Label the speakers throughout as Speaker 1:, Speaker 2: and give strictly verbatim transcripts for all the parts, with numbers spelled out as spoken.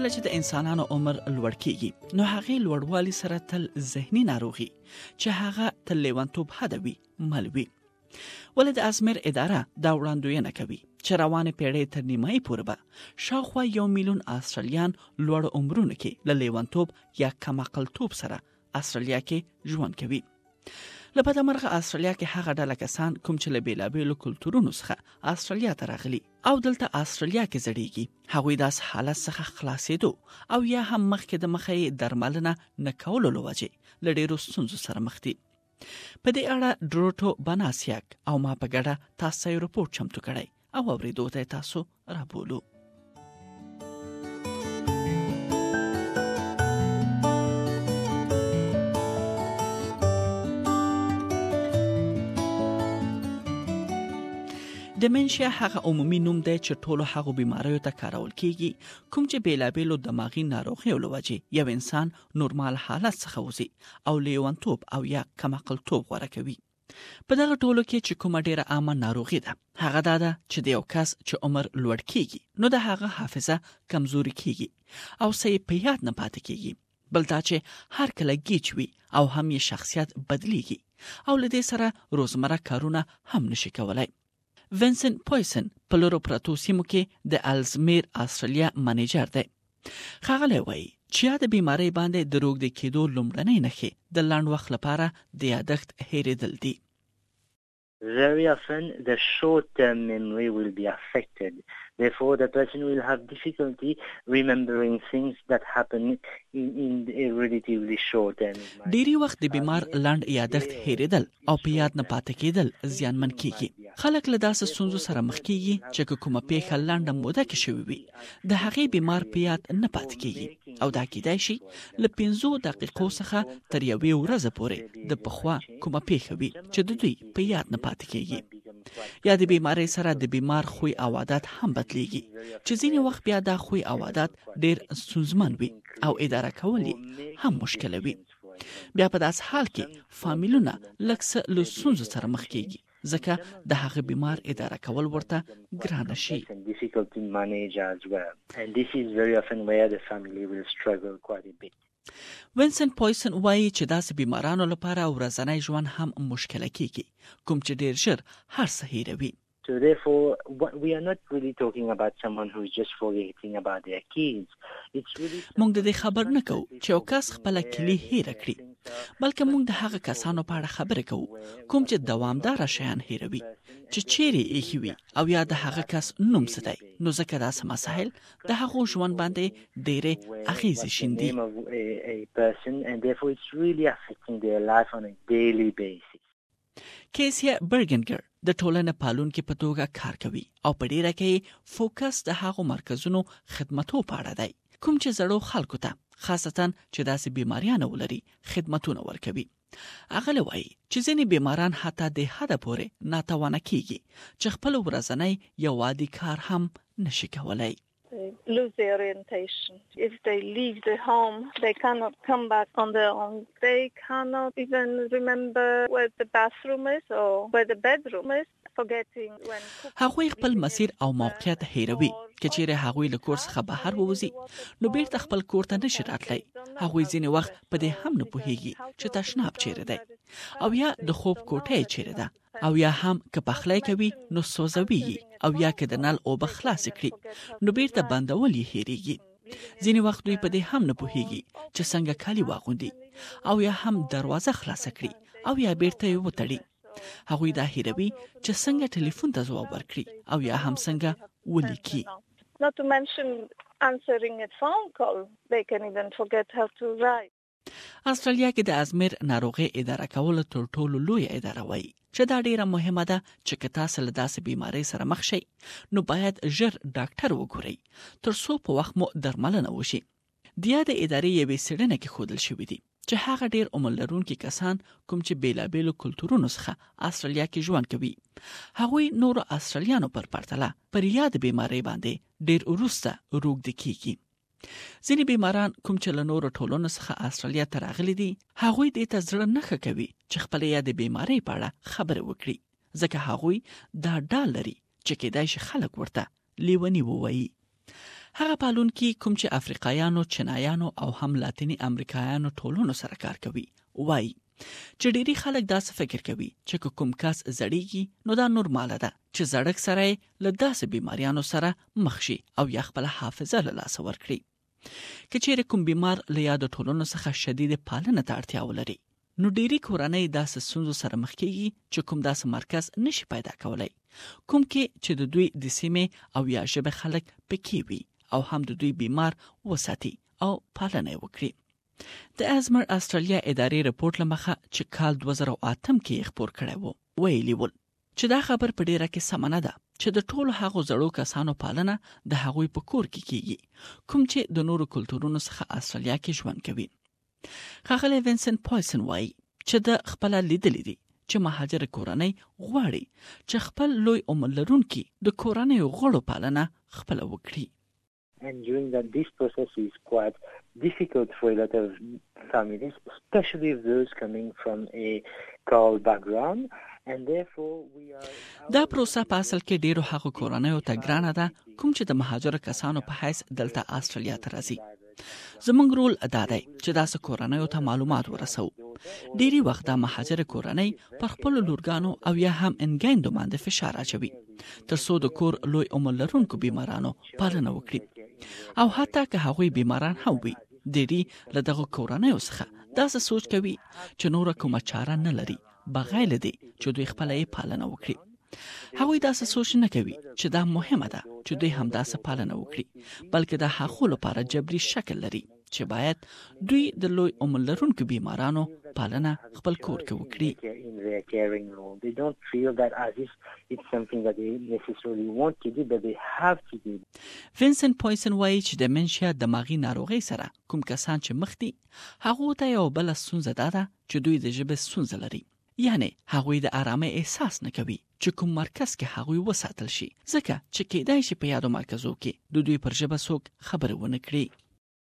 Speaker 1: کله چې د انسانانو عمر لوړ کیږي نو هغه لوړوالي سره تل ذهني ناروغي چې هغه تل لیونتوب حدوي ملوي. ولې د ازمیر اداره دا وړاندوینه کوي چې روانه پیړۍ تر نیمایي پورې به شاوخوا یو میلیون استرالیان لوړ عمرونو کې له لیونتوب یا کمعقلتوب سره استرالیا کې ژوند کوي. له بده مرغه استرالیا کې هغه ډله کسان کوم چې له بیلابیلو کلتورونو څخه استرالیا ته راغلي او دلته استرالیا کې زړیږي هغوی داس حالت څخه خلاصېدو او یا هم مخکې د مخې درملنه نه کولو له وجې له ډېرو ستونزو سره مخ دي. په دې اړه ډروټو بناسیاک او ما په ګډه تاسو یې رپورټ چمتو کړی او اورېدو ته تاسو رابولو. ډیمنشیا هغه عمومي نوم دی چې ټولو هغو بیماریو ته کارول کیږي کوم چې بیلابیلو دماغي ناروغیو له وجې یو انسان نورمال حالت څخه وځي او لیونتوب او یا کمعقلتوب غوره کوي. په دغه ټولو کې چې کومه ډیره عامه ناروغي ده هغه دا ده چې د یو کس چې عمر لوړ کیږي نو د هغه حافظه کمزوري کیږي او څه یې په یاد نه پاتې کیږي، بل دا چې هر کله گیج وي او هم یې شخصیت بدلیږي او له دې سره روزمره کارونه هم نشي کولای. وینسنت پویسن په لورو پرتو سیمو کې د الزمیر استرالیا منیجر دی. ښاغلی وایي چې د بیماری باندې د روږدي کېدو لومړنۍ نښې د لنډ وخت لپاره د یادښت هېرېدل دي.
Speaker 2: Very often the short-term memory will be affected. Therefore, the person will have difficulty remembering things that happen in, in a relatively short term.
Speaker 1: ډېری وخت د بیمار لنډ یادښت هېرېدل او په یاد نه پاتې کېدل زیانمن کیږي. خلک له داسې ستونزو سره مخ کیږي چې کومه پیښه لنډه موده کې شوې وي د هغې بیمار په یاد نه پاتې کیږي او دا کیدای شي له پنځو دقیقو څخه تر یوې ورځې پورې د پخوا کومه پیښه وي چې د دوی په یاد نه پاتې کیږي. یا د بیماری سره د بیمار خوی او عادت هم بدلیږي چې ځینې وخت بیا دا خوی او عادت ډېر ستونزمن وي او اداره کول هم مشکل وي. بیا په داس حال کې فامیلونه لږ څه له ستونزو سره مخ کیږي ځکه د هغه بیمار اداره کول ورته ګرانه شي. وینسنت پویسن وایي چې داسې بیمارانو لپاره ورځنی ژوند هم مشکله کیږي کوم چې ډېر ژر هر څه هیروي.
Speaker 2: So therefore, we are not really talking about someone who is just forgetting about their keys. It's really
Speaker 1: موږ د دې خبر نه کوو چې یو کس خپله کیلي هیره کړي، بلکې موږ د هغه کسانو په اړه خبرې کوو کوم چې دوامداره شیان هیروي چې چیرې ایښي وي او یا د هغه کس نوم څه دی. نو ځکه داسې مسایل د هغو ژوند باندې ډېرې اغیزې شیندي. کیسیا برګنګر د ټولنې پالونکي په توګه کار کوي او په ډیره کې فوکس د هغو مرکزونو خدماتو په اړه دی کوم چې زړو خلکو ته خاصتا چې داسې بیماریان ولري خدماتونه ورکوي. هغه وایي چې ځینې بیماران حتی د حده پورې ناتوانه کیږي چې خپل ورځنی یو عادي کار هم نشي کولای.
Speaker 3: They lose their orientation. If they leave the home, they cannot come back on their own. They cannot even remember where the bathroom is or where the bedroom is.
Speaker 1: هغوی خپل مسیر او موقعیت هیروي که چیرې هغوی له کور څخه بهر ووځي نو بیرته خپل کور ته نشي راتلی. هغوی ځینې وخت په دې هم نه پوهیږي چې تشناب چیرې دی او یا د خوب کوټه یې چیرې ده او یا هم که پخلی کوي نو سوځوي او یا که د نل اوبه خلاصې کړي نو بیرته بندول یې هیریږي. ځینې وخت دوی په دې هم نه پوهیږي چې څنګه کالي واغوندي او یا هم دروازه خلاصه کړي او یا بیرته یې وتړي. هغوی دا هیروي چې څنګه ټلیفون ته ځواب ورکړي او یا هم څنګه ولیکي.
Speaker 3: Not to mention answering a phone call. They can even forget how to write.
Speaker 1: استرالیا کې د ازمیر ناروغي اداره کول تر ټولو لوی اداره وایي چې دا ډیره مهمه ده چې که تاسو له داسې بیماری سره مخ شئ نو باید ژر ډاکټر وګورئ تر څو په وخت مو درملنه وشي. د یادې ادارې یوې څېړنه کې ښودل شوي دي چې هغه ډیر عمر لرونکي کسان کوم چې بیلابیلو کلتورونو څخه استرالیا کې ژوند کوي هغوی نورو استرالیانو پر پرتله پر یاد بیماری باندې ډیر وروسته روږدي کیږي. ځینې بیماران کوم چې له نورو ټولنو څخه استرالیا ته راغلي دي هغوی دې ته زړه نه ښه کوي چې خپله یادې بیماری په اړه خبرې وکړي ځکه هغوی دا ډال لري چې کیدای شي خلک ورته لیوني ووایي. هغه پالونکي کوم چې افریقایانو، چینایانو او هم لاتینی امریکایانو ټولونو سره کار کوي وایي چې ډېری خلک داسې فکر کوي چې کوم کس زړیږي نو دا نورماله ده چې زړک سره له داسې بیماریانو سره مخ شي او یا خپل حافظه له لاسه ورکړي. که چیرې کوم بیمار له یادو ټولنو څخه شدید پالنه ته اړتیا ولري نو ډېری کورنۍ داسې ستونزو سره مخ کېږي چې کوم داسې مرکز نشي پیدا کولی کوم کې چې د دوی د سیمې او یا ژبې خلک پکې وي او هم د دوی بیمار وساتي او پالنه وکړي. د ازمر استرالیا ادارې رپورټ لمخه چې کال دوه زره اته کې خبر کړی وو ویلي ول چې دا خبر په ډیره کې سمنه ده چې د ټولو هغو زړو کسانو پالنه د هغوی په کور کې کیږي کوم چې د نورو کلتورونو څخه استرالیا کې ژوند کوي. ښاغلی وینسنت پایسن وایي چې د خپل لیدلې دي چې مهاجر کورنۍ غواړي چې خپل لوی عمر لرونکي د کورنۍ غړو پالنه خپل وکړي.
Speaker 2: And during that, this process is quite difficult for a lot of families, especially those coming from a coal background. And therefore, we are...
Speaker 1: دا پروسه په اصل کې ډیرو هغو کورنیو ته ګرانه ده کوم چې د مهاجر کسانو په حیث دلته استرالیا ته راځي. زموږ رول دا دی چې داسې کورنیو ته معلومات ورسو. ډیری وخت د مهاجر کورنۍ پر خپل لورګانو او یا هم انګیندو باندې فشار اچوي ترڅو د کور لوی عمر لرونکو بیمارانو پالنه وکړي او حتی که هغوی بیماران هم وي ډیری له دغه کورنیو څخه داسې سوچ کوي چې نور کومه چاره نه لري بغیر له دې چې دوی خپل یې پالنه وکړي. هغوی داسې سوچ نه کوي چې دا مهمه ده چې دوی هم داسې پالنه وکړي بلکې د هغو لپاره جبري شکل لري چې باید دوی د لوی عمر لرونکو بیمارانو پالنه خپل کور کې وکړي.
Speaker 2: They don't feel that as if it's something that they necessarily want to do, but they have to do.
Speaker 1: وینسنت پایسن وایي چې د منشیا دماغي ناروغۍ سره کوم کسان چې مخ دي هغو ته یو بل ستونزه ده چې دوی د ژبې ستونزه لري یعنی هغوی د آرامۍ احساس نه کوي چې کوم مرکز کې هغوی وساتل شي ځکه چې کېدای شي په یادو مرکزو کې د دوی پر ژبه څوک خبرې ونه کړي.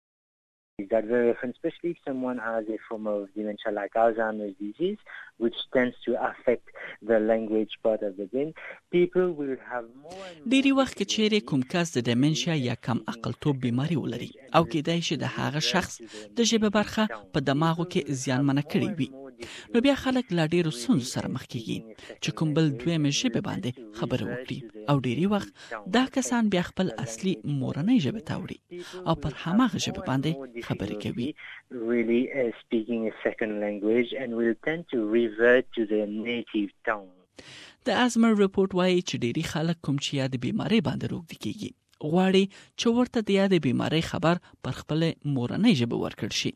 Speaker 2: That very often, especially if someone has a form of dementia like Alzheimer's disease, which tends to affect the language part of the brain, people will have more and more...
Speaker 1: ډېری وخت کې چیرې کوم کس د ډیمنشیا یا کم عقلتوب بیماری ولري او کېدای شي د هغه شخص د ژبې برخه په دماغو کې زیانمنه کړې وي نو بیا خلک لا ډېرو ستونزو سره مخ کېږي چې کوم بل دویمې ژبې باندې خبرې وکړي او ډېری وخت دا کسان بیا خپل اصلي مورنۍ ژبې ته وړي او پر هماغه ژبې باندې خبرې کوي.
Speaker 2: Really uh, speaking a second language and will tend to revert to their native tongue.
Speaker 1: د ازمر رپورټ وایي چې ډېری خلک کوم چې یاد بیماری باندې روږدي کېږي غواړي چې ورته د یاد بیماری خبر پر خپل مورنۍ ژبه ورکړل شي.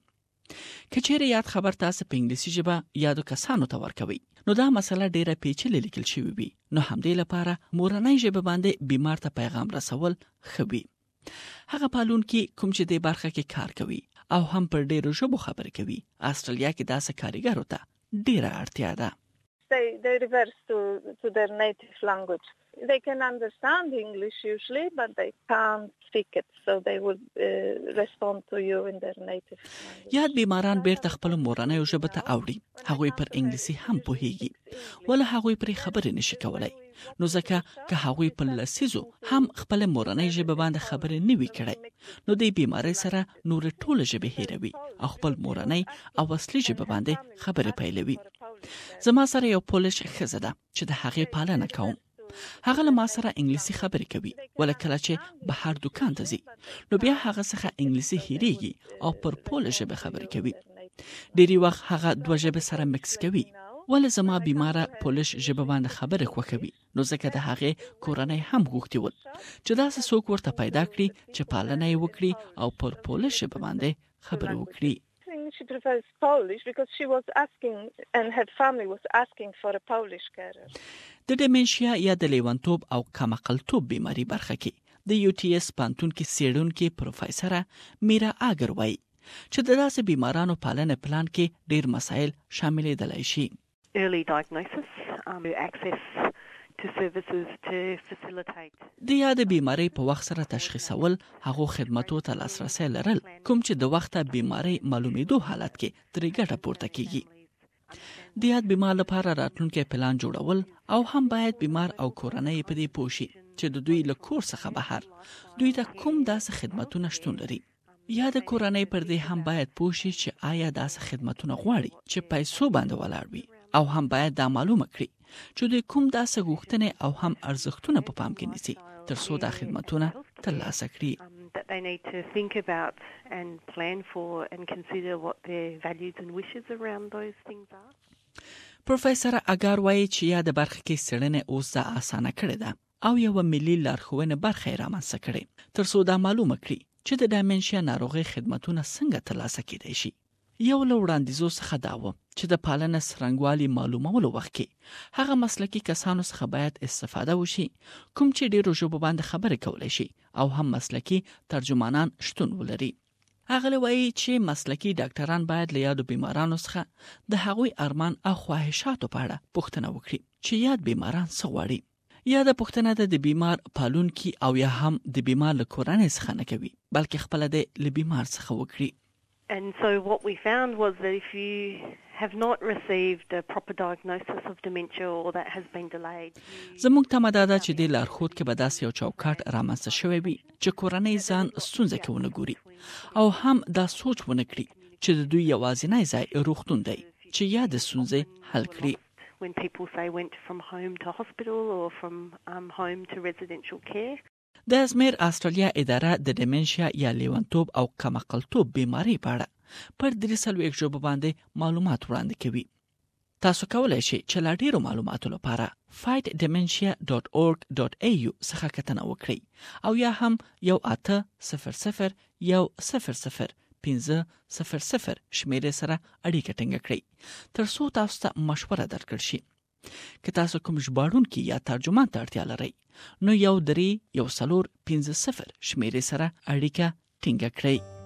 Speaker 1: که چیرې یاد خبر تاسو په انګلیسي ژبه یادو کسانو ته ورکوي نو دا مسله ډیره پیچلې لیکل شوې وي نو همدې لپاره مورنۍ ژبه باندې بیمار ته پیغام رسول ښه وي. هغه پالونکي کوم چې د برخه کې کار کوي او هم پر ډیرو ژبو خبرې کوي استرالیا کې داسې کاریګرو ته ډیره اړتیا ده.
Speaker 3: They, they reverse to, to their native language. They can understand English usually, but they can't speak it, so they would uh, respond to you in their native language.
Speaker 1: یاد بیماران بیرته خپل مورنۍ ژبه ته اوړي هغوی پر انګلیسي هم پوهیږي ولا هغوی پر خبرې نشي کولای نو ځکه که هغوی په لسیزو هم خپل مورنۍ ژبه باندې خبرې نه وي کړی نو د بیماری سره نور ټول ژبې هیروي او خپل مورنۍ او اصلي ژبه باندې خبرې پیلوي. زما سره یو پولش ښځه ده چې د هغې پالنه کوم. هغه له ما سره انګلیسي خبرې کوي ولا کله چې بهر دکان ته ځي نو بیا هغه څخه انګلیسي هیریږي او پر پولش ژبه خبرې کوي. ډېری وخت هغه دوه ژبې سره مکس کوي ولې زما بیماره پولش ژبه باندې خبرې خوښوي نو ځکه د هغې کورنۍ هم غوښتي ول چې داسې څوک ورته پیدا کړي چې پالنه یې وکړي او پر پولش ژبه باندې خبرې وکړي.
Speaker 3: She prefers Polish because she was asking and her family was asking for a Polish carer.
Speaker 1: د ډیمنشیا یا د لیونتوب او کم عقلتوب بیماری برخه کې د یو ټي اس پانتون کې سیډونکي پروفیسور میرا آګر وایي چې د داسې بیمارانو پالنه پلان کې ډېر مسایل شاملېدلی شي.
Speaker 4: Early diagnosis, um, access to services to facilitate.
Speaker 1: د یاد بیماری په وخت سره تشخیصول هغه خدماتو ته لاسرسي لرل کوم چې د وخته بیماری معلومېدو حالت کې ترې ګټه پورته کیږي. د یاد بیمار لپاره راتلونکي پلان جوړول او هم باید بیمار او کورنۍ په دې پوه شي چې د دوی له کور څخه بهر دوی ته کوم داسې خدماتونه شتون لري. یا د کورنۍ پر دې هم باید پوه شي چې آیا داسې خدماتونه غواړي چې پیسو باندې ولاړ وي، او هم باید دا معلومه کړي چې دوی کوم داسې غوښتنې او هم ارزښتونه په پام کې نیسي تر څو دا خدماتونه ترلاسه کړي.
Speaker 4: That they need to think about and plan for and consider what their values and wishes around those things are.
Speaker 1: پروفیسور اګار وایي چې یا د برخه کې څېړنه اوس دا اسانه کړې ده او یو ملي لارښوونه برخه یې رامنځته کړې تر څو دا معلومه کړي چې د ډایمنشیا ناروغي خدماتونه څنګه ترلاسه کېدای شي. یو له وړاندیزو څخه دا و چې د پالنه څرنګوالي معلومولو وخت کې هغه مسلکي کسانو څخه باید استفاده وشي کوم چې ډېرو ژبو باندې خبرې کولی شي او هم مسلکي ترجمانان شتون ولري. هغه وایي چې مسلکي ډاکټران باید له یادو بیمارانو څخه د هغوی ارمان او خواهشاتو په اړه پوښتنه وکړي چې یاد بیماران څه غواړي. یا د پوښتنه د بیمار پالونکي او یا هم د بیمار له کورنۍ څخه نه کوي بلکې خپله د له بیمار څخه وکړي.
Speaker 4: And so what we found was that if you have not received a proper diagnosis of dementia or that has been delayed.
Speaker 1: زموږ تمه دا ده چې د لارښود کې به داسې یو چوکاټ رامنځته شوی وي چې کورنۍ ځان ستونزه کې ونه ګوري او هم دا سوچ ونه کړي چې د دوی یوازینی ځای روغتون دی چې یا د ستونزې حل کړي.
Speaker 4: When people say went from home to hospital or from um, home to residential care.
Speaker 1: د ازمیر استرالیا اداره د ډیمنشیا یا لیونتوب او کمعقلتوب بیماری په اړه پر درې څلوېښت ژبو باندې معلومات وړاندې کوي. تاسو کولی شئ چې لا ډېرو معلوماتو لپاره fight dementia dot org dot a u څخه کتنه وکړئ او یا هم یو اته صفر صفر یو صفر صفر پنځه صفر صفر شمیرې سره اړیکه ټینګه کړئ تر څو تاسو ته مشوره درکړل شي. که تاسو کوم ژباړونکي یا ترجمان ته اړتیا لرئ نو یو درې یو څلور پنځه صفر شمیرې سره اړیکه ټینګه کړئ.